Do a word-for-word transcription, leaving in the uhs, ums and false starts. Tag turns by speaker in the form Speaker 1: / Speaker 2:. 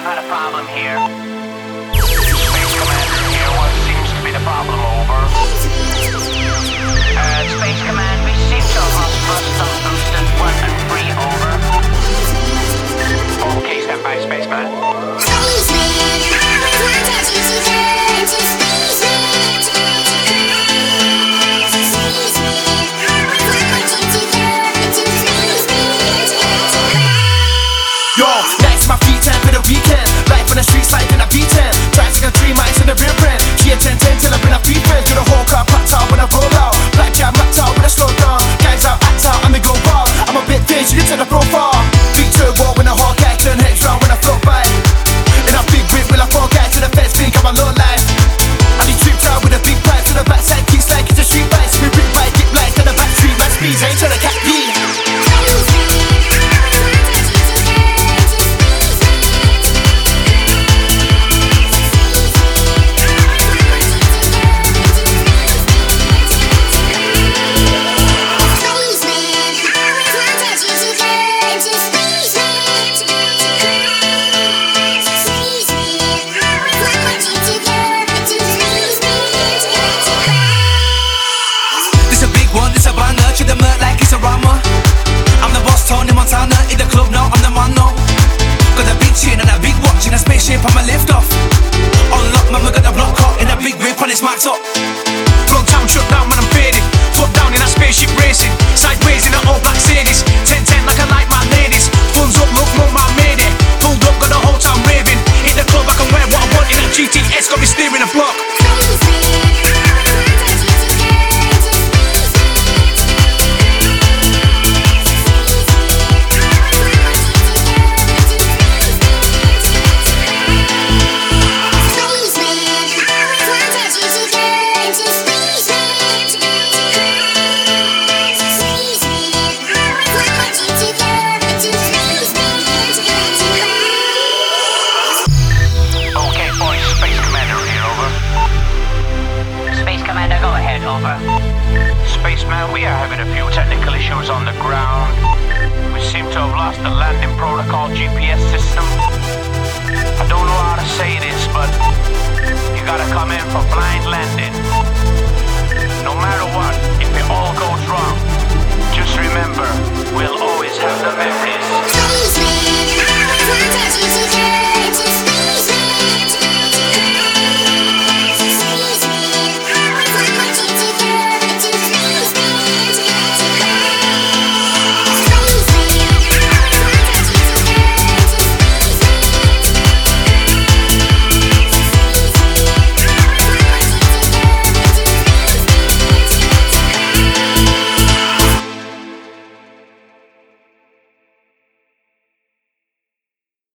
Speaker 1: had a problem here. Space Commander here, what seems to be the problem, over? Uh, Space Command, we seem to have lost some boosted one and three, over. Okay, stand by, Spaceman.
Speaker 2: Spaceman, I was wanted you to turn to Spaceman, turn to turn to Spaceman. I was wanted you to turn to Spaceman, turn to turn.
Speaker 3: Yo, nice my free time for the weekend. Life on the streets, life in a beat ten. Try to get three miles in the rear end. G ten ten till I